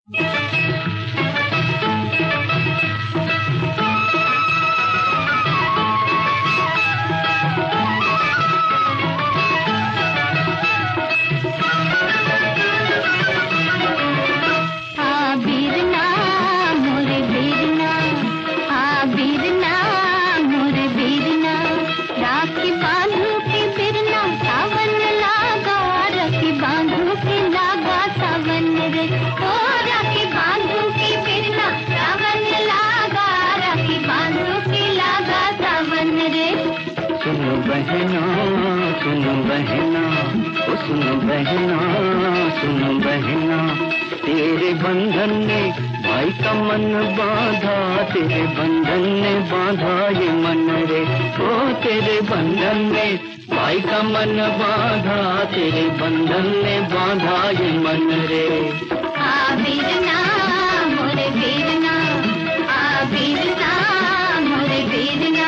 बहना सुन बहना, ओ सुन बहना सुन बहना, तेरे बंधन ने भाई का मन बांधा, तेरे बंधन ने बांधा ये मन रे। ओ तेरे बंधन ने भाई का मन बांधा, तेरे बंधन ने बांधा ये मन रे। आ वीरना मोरे वीरना, आ वीरना मोरे वीरना।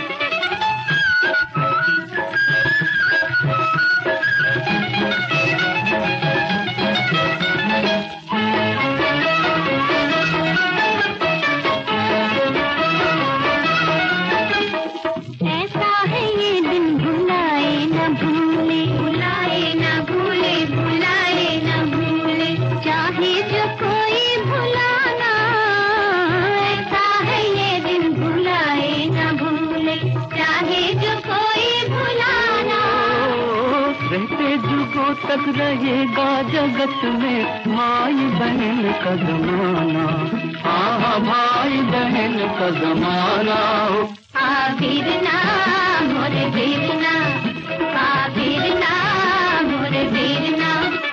जुगों तक रहेगा जगत में भाई बहन का जमाना, हाँ भाई बहन का जमाना। आ वीरना मोरे वीरना, आ वीरना मोरे वीरना।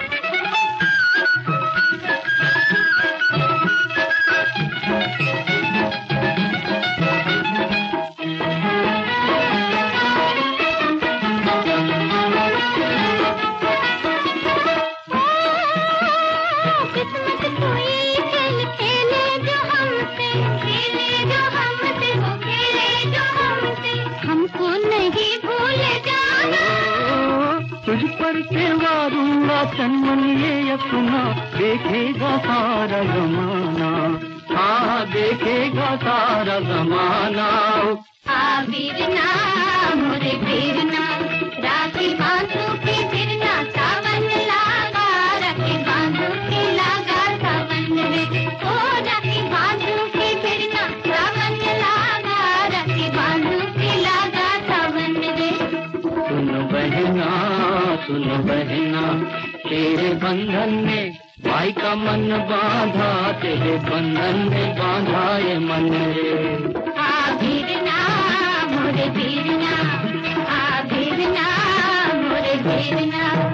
तुझ पर त्योहारूंगा तन ये अपना, देखेगा सारा जमाना, हाँ देखेगा सारा जमाना। आ वीरना मोरे वीरना, राखी बांधू के फिरना, सावन लागा राखी बांधू के लागा सावन रे। ओ राखी बांधू के फिरना, सावन लागा राखी बांधू के लागा सावन रे। सुन बहना तेरे बंधन ने भाई का मन बांधा, तेरे बंधन ने बांधा ये मन रे। आ वीरना मोरे वीरना, आ वीरना मोरे वीरना।